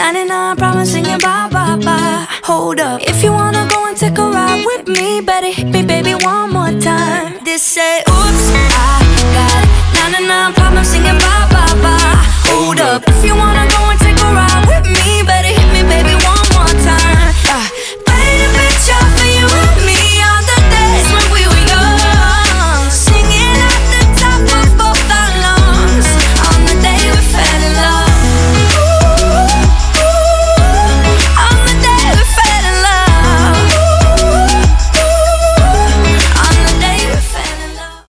99 problems singing bye bye bye. Hold up, if you wanna go and take a ride with me, better hit me, baby, one more time. This say, oops, I got 99 problems singing bye bye bye. Hold up, if you wanna